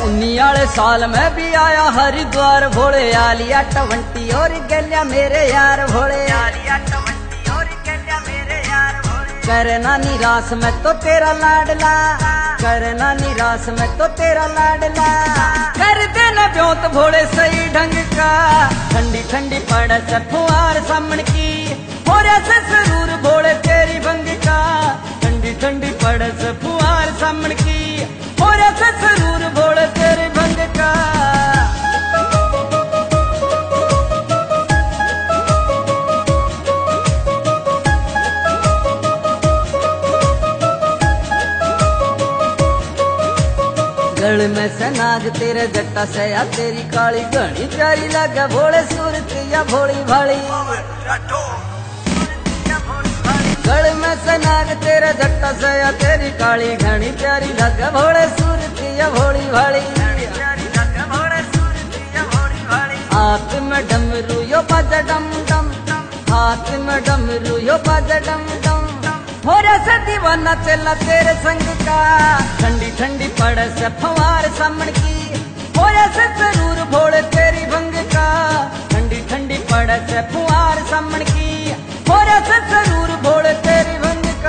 19 साल में भी आया हरिद्वार भोले आलिया 20 और गलिया मेरे यार भोले आलिया 20 और गलिया मेरे यार भोले। करना निराश में तो तेरा लाडला, करना निराश में तो तेरा लाडला, कर देना ब्योत भोले सही ढंग का। ठंडी ठंडी पड़ से फुहार सामन की, हो से जरूर भोले तेरी भंग का। ठंडी ठंडी पड़ से फुहार सामन की, हो से जरूर भोले तेरी भंग का। गल में से नाग तेरे जट्टा से या तेरी काली घनी प्यारी लगे भोले सूरत या भोली भाली। गल में से नाग तेरे जट्टा से या तेरी काली घनी प्यारी लगे भोले सूरत या भोली भाली। हाथ में डमरू यो बाजा डम डम, हाथ में डमरू यो बाजा डम डम, हो से दीवाना चला तेरे संग का। ठंडी ठंडी पड़ से फवार सामन की, हो से जरूर भोले तेरी भंग का। ठंडी ठंडी पड़ से फवार सामन की, हो से जरूर भोले तेरी भंग का।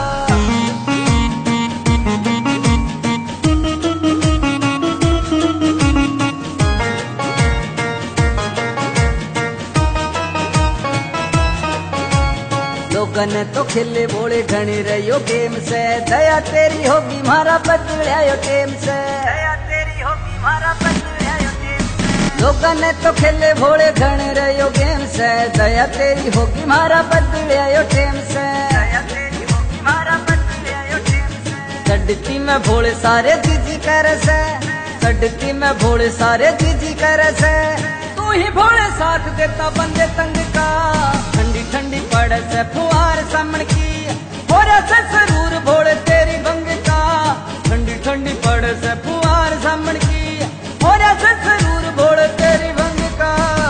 लोगन तो खिले बोले घनी रहियो गेम से, दया तेरी होगी मारा बदलायो टेम से, दया तेरी होगी मारा बदलायो टेम से। लोगन तो खिले भोले घने रहियो गेम से, दया तेरी होगी मारा बदलायो टेम से, दया तेरी होगी मारा बदलायो टेम से। चढ़ती में भोले सारे जीजी कर से, चढ़ती में भोले सारे जीजी कर से, तू ही भोले साथ देता बंदे तंग का। ठंडी ठंडी पड़ से फुहार सामन की, हो से जरूर भोले तेरी भंग का। ठंडी ठंडी पड़ से फुहार सामन की, हो से जरूर भोले तेरी भंग का।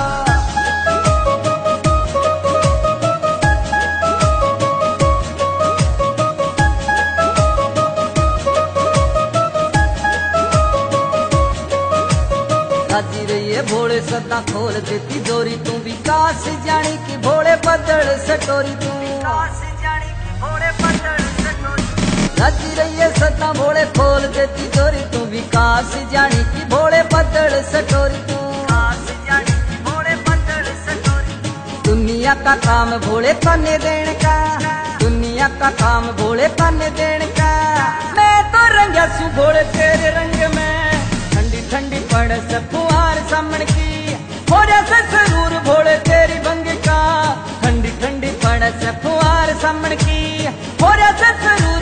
राजी रहिए भोले सदा खोल देती जोरी, तू विकास जानी की भोले बदल सटोरी, तू विकास जानी की भोले बदल सटोरी। राजी रहिए सदा भोले खोल देती जोरी, तू विकास जानी की भोले बदल सटोरी, तू विकास जानी की भोले बदल सटोरी। दुनिया का काम भोले पन्ने देने का, दुनिया का काम भोले पन्ने देने का। मैं तो रंगा सू भोले तेरे रंग में। ठंडी ठंडी पड़ से फुहार सामन की, हो से जरूर भोले तेरी भंग का। ठंडी ठंडी पड़ से फुहार सामन की, हो से जरूर